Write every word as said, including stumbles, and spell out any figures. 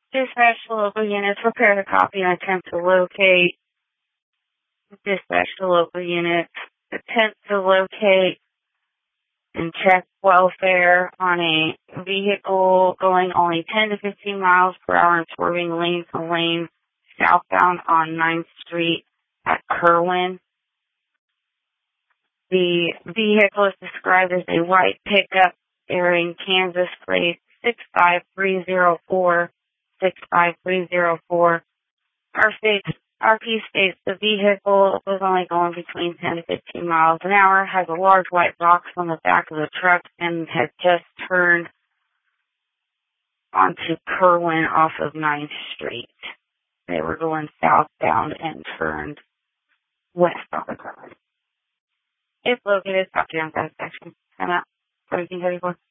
Dispatch to local units. Prepare to copy and attempt to locate. Dispatch to local units. Attempt to locate and check welfare on a vehicle going only ten to fifteen miles per hour and swerving lane to lane southbound on ninth Street at Kerwin. The vehicle is described as a white pickup bearing Kansas plate six five three zero four, six five three zero four. Our states R P states the vehicle was only going between ten to fifteen miles an hour, has a large white box on the back of the truck, and had just turned onto Kerwin off of ninth Street. They were going southbound and turned west off of Kerwin. If located, stop down that section. Time out. seventeen thirty-four.